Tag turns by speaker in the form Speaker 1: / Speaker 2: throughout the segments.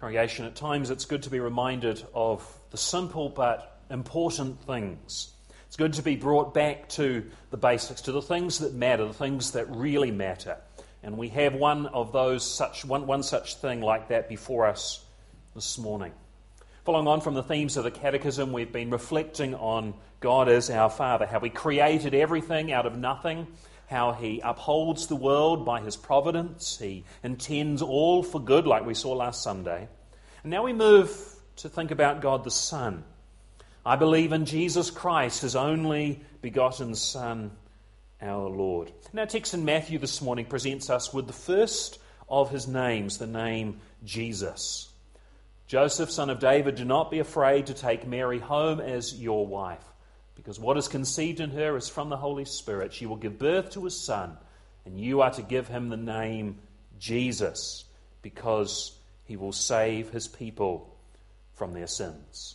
Speaker 1: Congregation, at times it's good to be reminded of the simple but important things. It's good to be brought back to the basics, to the things that matter, the things that really matter. And we have one such thing like that before us this morning. Following on from the themes of the Catechism, we've been reflecting on God as our Father, how He created everything out of nothing, how He upholds the world by His providence, He intends all for good, like we saw last Sunday. And now we move to think about God the Son. I believe in Jesus Christ, His only begotten Son, our Lord. And our text in Matthew this morning presents us with the first of His names, the name Jesus. Joseph, son of David, do not be afraid to take Mary home as your wife, because what is conceived in her is from the Holy Spirit. She will give birth to a son, and you are to give him the name Jesus, because he will save his people from their sins.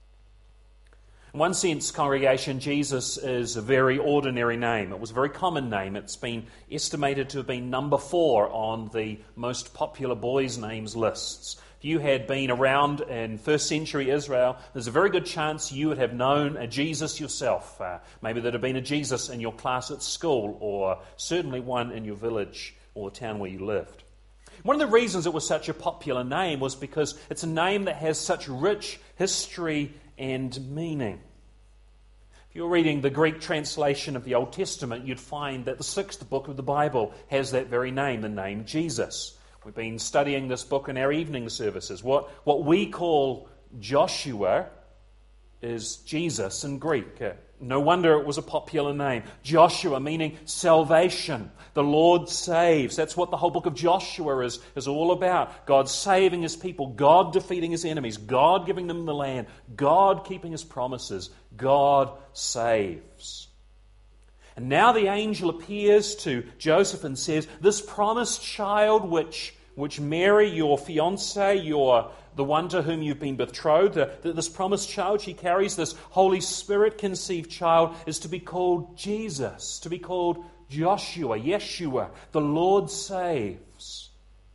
Speaker 1: In one sense, congregation, Jesus is a very ordinary name. It was a very common name. It's been estimated to have been number 4 on the most popular boys' names lists. If you had been around in first century Israel, there's a very good chance you would have known a Jesus yourself. Maybe there'd have been a Jesus in your class at school, or certainly one in your village or the town where you lived. One of the reasons it was such a popular name was because it's a name that has such rich history and meaning. If you're reading the Greek translation of the Old Testament, you'd find that the 6th book of the Bible has that very name, the name Jesus. We've been studying this book in our evening services. What we call Joshua is Jesus in Greek. No wonder it was a popular name. Joshua meaning salvation. The Lord saves. That's what the whole book of Joshua is all about. God saving His people. God defeating His enemies. God giving them the land. God keeping His promises. God saves. And now the angel appears to Joseph and says, this promised child which Mary, your fiancée, the one to whom you've been betrothed, this promised child she carries, this Holy Spirit-conceived child, is to be called Jesus, to be called Joshua, Yeshua, the Lord saves.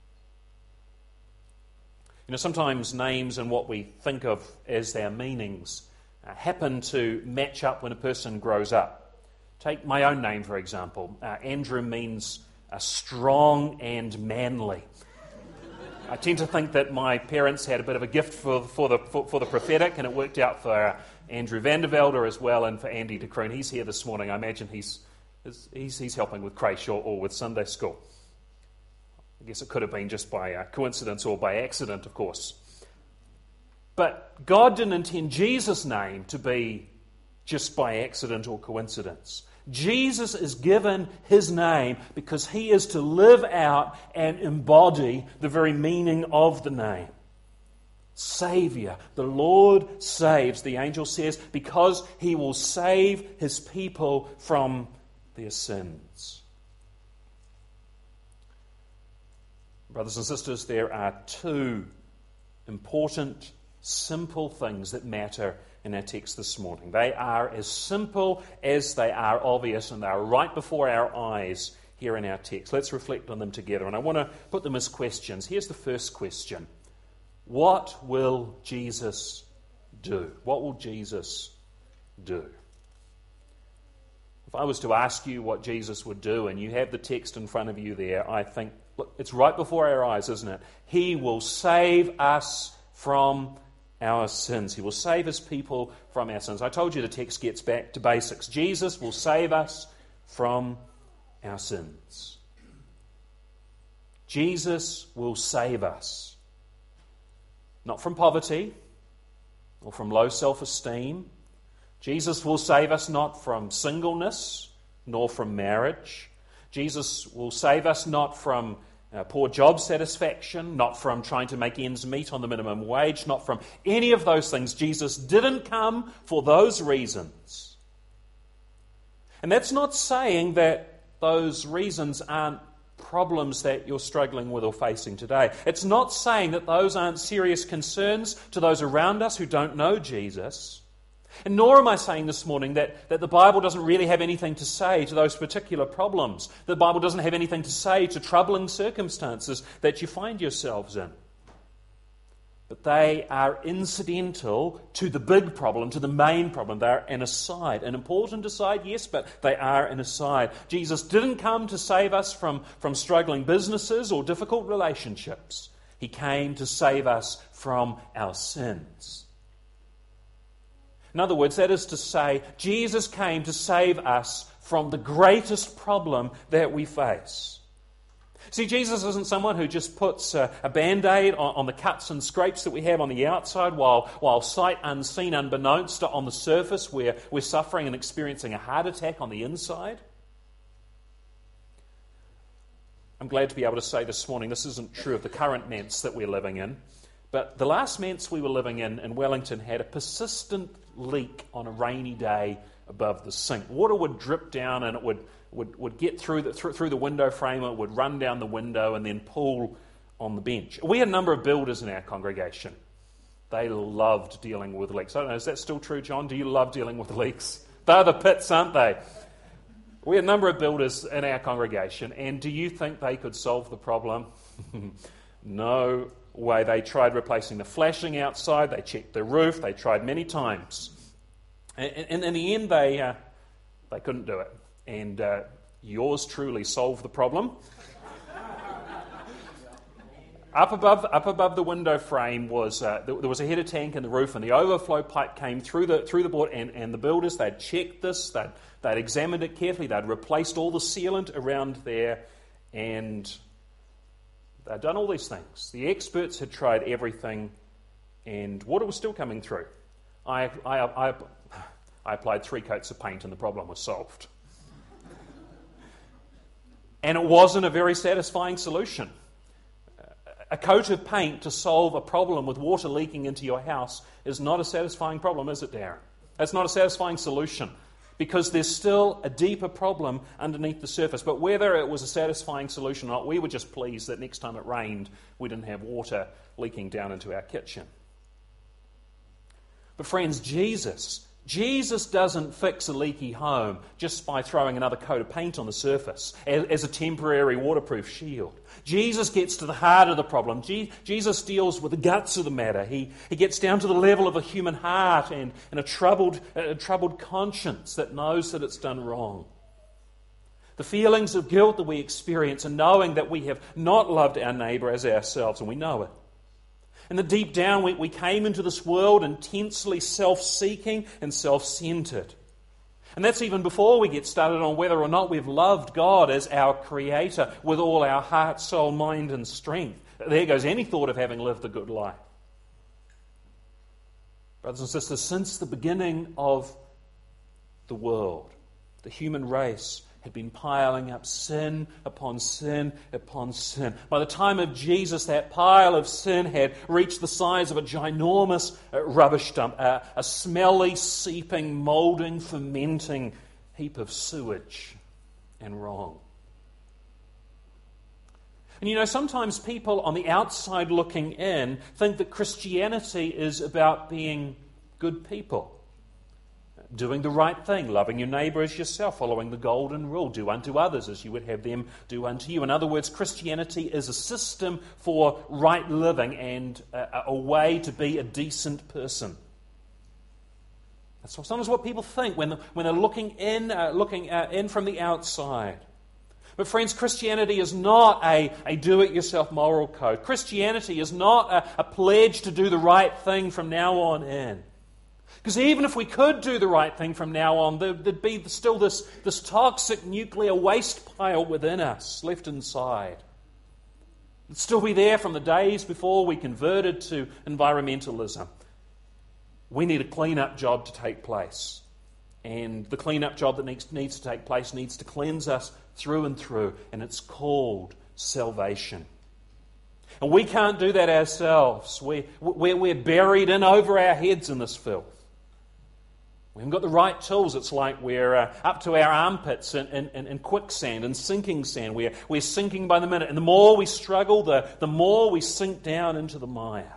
Speaker 1: You know, sometimes names and what we think of as their meanings happen to match up when a person grows up. Take my own name, for example. Andrew means strong and manly. I tend to think that my parents had a bit of a gift for the prophetic, and it worked out for Andrew Vandervelde as well, and for Andy de Kroon. He's here this morning. I imagine he's helping with creche or with Sunday school. I guess it could have been just by coincidence or by accident, of course. But God didn't intend Jesus' name to be just by accident or coincidence. Jesus is given His name because He is to live out and embody the very meaning of the name. Savior. The Lord saves, the angel says, because He will save His people from their sins. Brothers and sisters, there are 2 important, simple things that matter in our text this morning. They are as simple as they are obvious, and they are right before our eyes here in our text. Let's reflect on them together, and I want to put them as questions. Here's the first question. What will Jesus do? What will Jesus do? If I was to ask you what Jesus would do, and you have the text in front of you there, I think, look, it's right before our eyes, isn't it? He will save us from our sins. He will save His people from our sins. I told you the text gets back to basics. Jesus will save us from our sins. Jesus will save us. Not from poverty or from low self-esteem. Jesus will save us not from singleness nor from marriage. Jesus will save us not from poor job satisfaction, not from trying to make ends meet on the minimum wage, not from any of those things. Jesus didn't come for those reasons. And that's not saying that those reasons aren't problems that you're struggling with or facing today. It's not saying that those aren't serious concerns to those around us who don't know Jesus. And nor am I saying this morning that the Bible doesn't really have anything to say to those particular problems. The Bible doesn't have anything to say to troubling circumstances that you find yourselves in. But they are incidental to the big problem, to the main problem. They're an aside. An important aside, yes, but they are an aside. Jesus didn't come to save us from struggling businesses or difficult relationships. He came to save us from our sins. In other words, that is to say, Jesus came to save us from the greatest problem that we face. See, Jesus isn't someone who just puts a Band-Aid on the cuts and scrapes that we have on the outside while sight unseen, unbeknownst to on the surface we're suffering and experiencing a heart attack on the inside. I'm glad to be able to say this morning this isn't true of the current Manse that we're living in, but the last Manse we were living in Wellington had a persistent leak on a rainy day above the sink. Water would drip down and it would get through the window frame, it would run down the window and then pool on the bench. We had a number of builders in our congregation. They loved dealing with leaks. I don't know, is that still true, John? Do you love dealing with leaks? They're the pits, aren't they? We had a number of builders in our congregation, and do you think they could solve the problem? No way. They tried replacing the flashing outside, they checked the roof, they tried many times. And in the end, they couldn't do it. And yours truly solved the problem. Up above the window frame was there was a header tank in the roof, and the overflow pipe came through the board. And the builders, they'd checked this, they'd examined it carefully, they'd replaced all the sealant around there, and they'd done all these things. The experts had tried everything, and water was still coming through. I applied 3 coats of paint, and the problem was solved. And it wasn't a very satisfying solution. A coat of paint to solve a problem with water leaking into your house is not a satisfying problem, is it, Darren? It's not a satisfying solution because there's still a deeper problem underneath the surface. But whether it was a satisfying solution or not, we were just pleased that next time it rained, we didn't have water leaking down into our kitchen. But friends, Jesus doesn't fix a leaky home just by throwing another coat of paint on the surface as a temporary waterproof shield. Jesus gets to the heart of the problem. Jesus deals with the guts of the matter. He gets down to the level of a human heart and a troubled conscience that knows that it's done wrong. The feelings of guilt that we experience and knowing that we have not loved our neighbour as ourselves, and we know it. And that deep down we came into this world intensely self-seeking and self-centered. And that's even before we get started on whether or not we've loved God as our Creator with all our heart, soul, mind and strength. There goes any thought of having lived a good life. Brothers and sisters, since the beginning of the world, the human race had been piling up sin upon sin upon sin. By the time of Jesus, that pile of sin had reached the size of a ginormous rubbish dump, a smelly, seeping, moulding, fermenting heap of sewage and wrong. And you know, sometimes people on the outside looking in think that Christianity is about being good people. Doing the right thing, loving your neighbour as yourself, following the golden rule, do unto others as you would have them do unto you. In other words, Christianity is a system for right living and a way to be a decent person. That's sometimes what people think when they're looking in from the outside. But friends, Christianity is not a do-it-yourself moral code. Christianity is not a pledge to do the right thing from now on in. Because even if we could do the right thing from now on, there'd be still this toxic nuclear waste pile within us, left inside. It'd still be there from the days before we converted to environmentalism. We need a clean-up job to take place. And the clean-up job that needs to take place needs to cleanse us through and through. And it's called salvation. And we can't do that ourselves. We're buried in over our heads in this filth. We haven't got the right tools. It's like we're up to our armpits in quicksand and sinking sand. We're sinking by the minute. And the more we struggle, the more we sink down into the mire.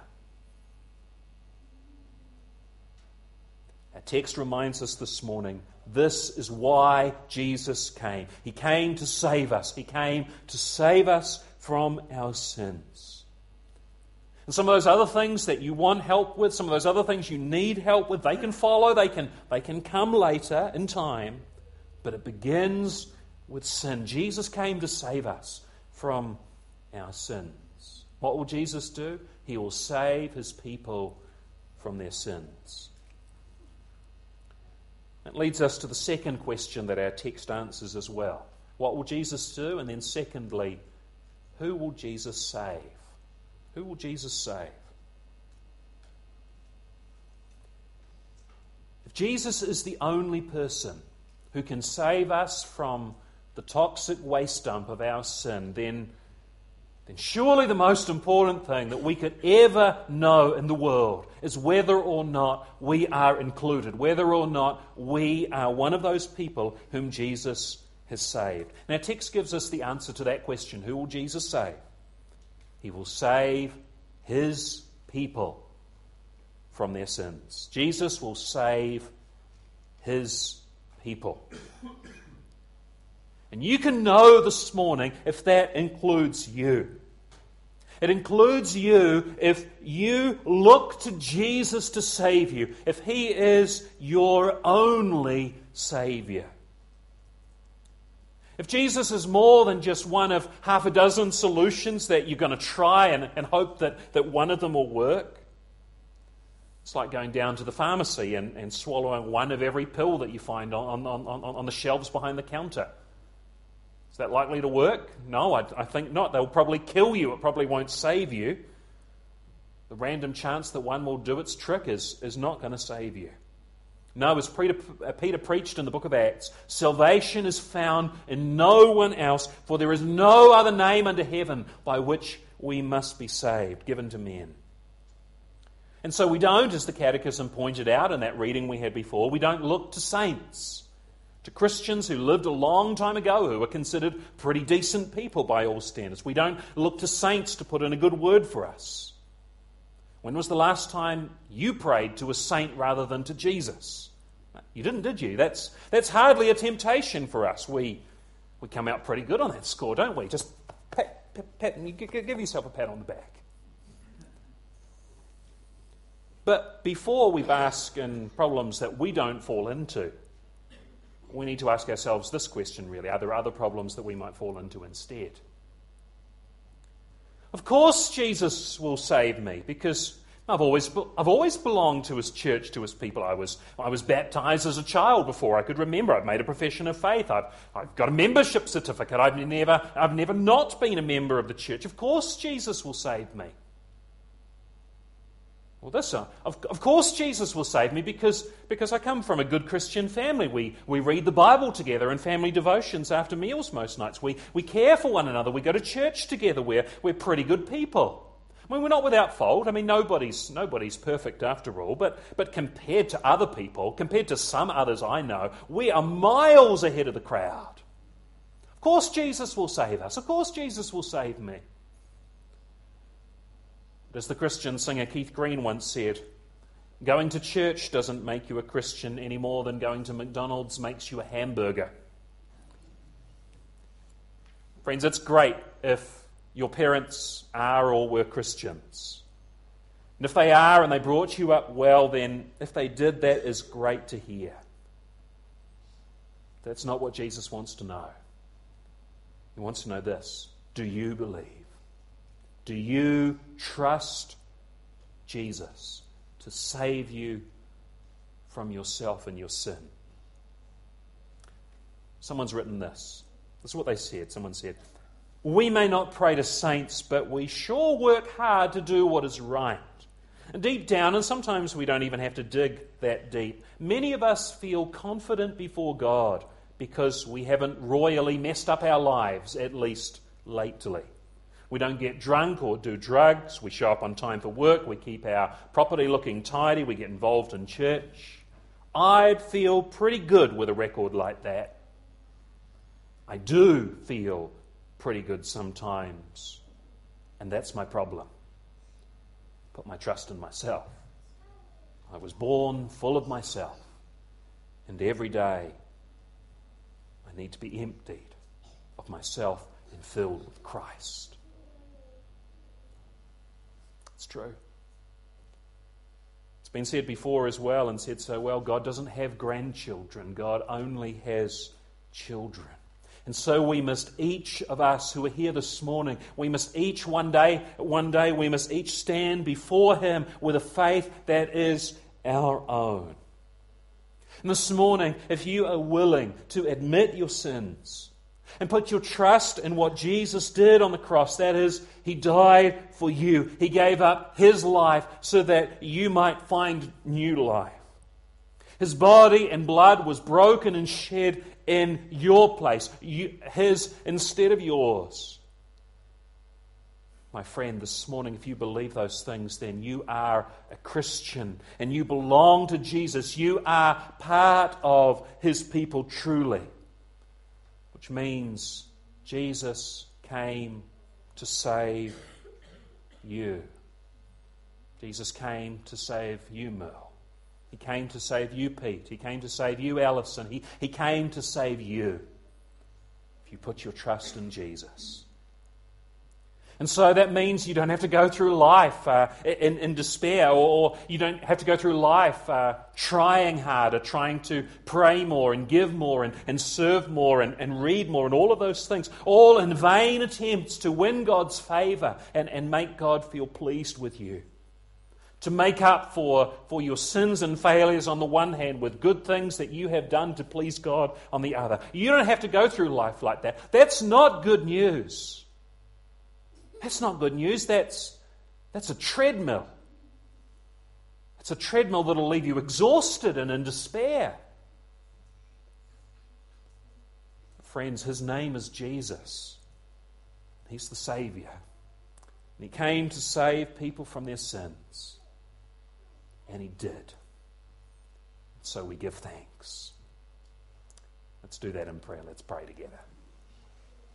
Speaker 1: Our text reminds us this morning, this is why Jesus came. He came to save us. He came to save us from our sins. And some of those other things that you want help with, some of those other things you need help with, they can follow, they can come later in time. But it begins with sin. Jesus came to save us from our sins. What will Jesus do? He will save his people from their sins. It leads us to the second question that our text answers as well. What will Jesus do? And then secondly, who will Jesus save? Who will Jesus save? If Jesus is the only person who can save us from the toxic waste dump of our sin, then surely the most important thing that we could ever know in the world is whether or not we are included, whether or not we are one of those people whom Jesus has saved. And our text gives us the answer to that question. Who will Jesus save? He will save his people from their sins. Jesus will save his people. And you can know this morning if that includes you. It includes you if you look to Jesus to save you, if he is your only Saviour. If Jesus is more than just one of half a dozen solutions that you're going to try and hope that one of them will work, it's like going down to the pharmacy and swallowing one of every pill that you find on the shelves behind the counter. Is that likely to work? No, I think not. They'll probably kill you. It probably won't save you. The random chance that one will do its trick is not going to save you. No, as Peter preached in the book of Acts, salvation is found in no one else, for there is no other name under heaven by which we must be saved, given to men. And so we don't, as the Catechism pointed out in that reading we had before, we don't look to saints, to Christians who lived a long time ago, who were considered pretty decent people by all standards. We don't look to saints to put in a good word for us. When was the last time you prayed to a saint rather than to Jesus? You didn't, did you? That's hardly a temptation for us. We come out pretty good on that score, don't we? Just pat, give yourself a pat on the back. But before we bask in problems that we don't fall into, we need to ask ourselves this question really. Are there other problems that we might fall into instead? Of course Jesus will save me, because I've always belonged to his church, to his people. I was baptized as a child before I could remember. I've made a profession of faith. I've got a membership certificate. I've never not been a member of the church. Of course Jesus will save me. Well, of course Jesus will save me because I come from a good Christian family. We read the Bible together in family devotions after meals most nights. We care for one another. We go to church together. We're pretty good people. I mean, we're not without fault. I mean, nobody's perfect after all. But compared to other people, compared to some others I know, we are miles ahead of the crowd. Of course Jesus will save us. Of course Jesus will save me. As the Christian singer Keith Green once said, going to church doesn't make you a Christian any more than going to McDonald's makes you a hamburger. Friends, it's great if your parents are or were Christians. And if they are and they brought you up well, then if they did, that is great to hear. That's not what Jesus wants to know. He wants to know this. Do you believe? Do you trust Jesus to save you from yourself and your sin? Someone's written this. This is what they said. Someone said, we may not pray to saints, but we sure work hard to do what is right. And deep down, and sometimes we don't even have to dig that deep, many of us feel confident before God because we haven't royally messed up our lives, at least lately. We don't get drunk or do drugs. We show up on time for work. We keep our property looking tidy. We get involved in church. I'd feel pretty good with a record like that. I do feel pretty good sometimes. And that's my problem. Put my trust in myself. I was born full of myself. And every day I need to be emptied of myself and filled with Christ. It's true. It's been said before as well, and said so well, God doesn't have grandchildren. God only has children. And so we must, each of us who are here this morning, we must each one day, we must each stand before Him with a faith that is our own. And this morning, if you are willing to admit your sins and put your trust in what Jesus did on the cross, that is, He died for you. He gave up His life so that you might find new life. His body and blood was broken and shed in your place, His instead of yours. My friend, this morning, if you believe those things, then you are a Christian and you belong to Jesus. You are part of His people truly, which means Jesus came to save you. Jesus came to save you, Merle. He came to save you, Pete. He came to save you, Alison. He came to save you if you put your trust in Jesus. And so that means you don't have to go through life in despair, or you don't have to go through life trying harder, trying to pray more and give more and serve more and read more and all of those things, all in vain attempts to win God's favor and make God feel pleased with you. To make up for your sins and failures on the one hand with good things that you have done to please God on the other. You don't have to go through life like that. That's not good news. That's not good news. That's a treadmill. It's a treadmill that will leave you exhausted and in despair. Friends, His name is Jesus. He's the Savior. And He came to save people from their sins. And He did. So we give thanks. Let's do that in prayer. Let's pray together.